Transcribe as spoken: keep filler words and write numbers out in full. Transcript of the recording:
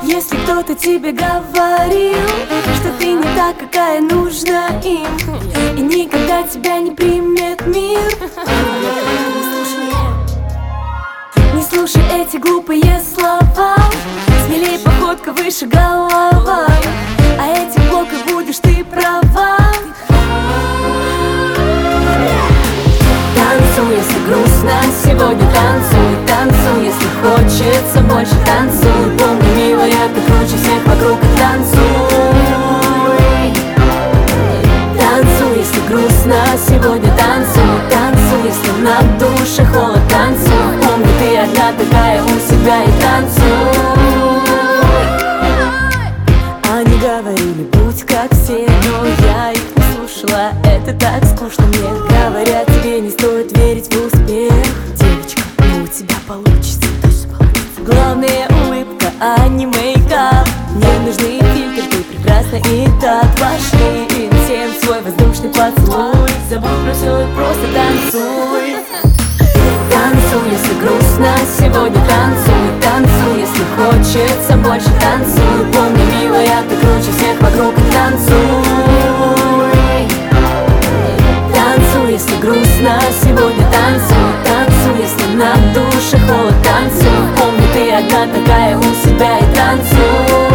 Если кто-то тебе говорил, что ты не та, какая нужна им, и никогда тебя не примет мир, не слушай эти глупые слова. Смелей, походка выше голова, а этим блоком будешь ты права. Танцуй, если грустно, сегодня танцуй. Танцуй, если хочется больше, танцуй. Помни, милая, ты круче всех вокруг, и танцуй. Танцуй, если грустно, сегодня танцуй. Танцуй, если на душе холод, танцуй. Помни, ты одна такая у себя, и танцуй. Они говорили, будь как все, но я их не слушала. Это так скучно мне. Говорят, тебе не стоит верить в успех. Девочка, ну у тебя получится, точно получится. Главное улыбка, а не мейкап. Не нужны фильтры, ты прекрасна и так. Вошли интим, свой воздушный поцелуй. Забудь про все и просто танцуй. Танцуй, если грустно, сегодня танцуй. Танцуй, если хочется больше, танцуй. Помни, милая, ты круче всех вокруг, и танцуй. Танцуй, если грустно, сегодня танцуй. Танцуй, если на душе холод, танцуй. Помни, ты одна такая у себя, и танцуй.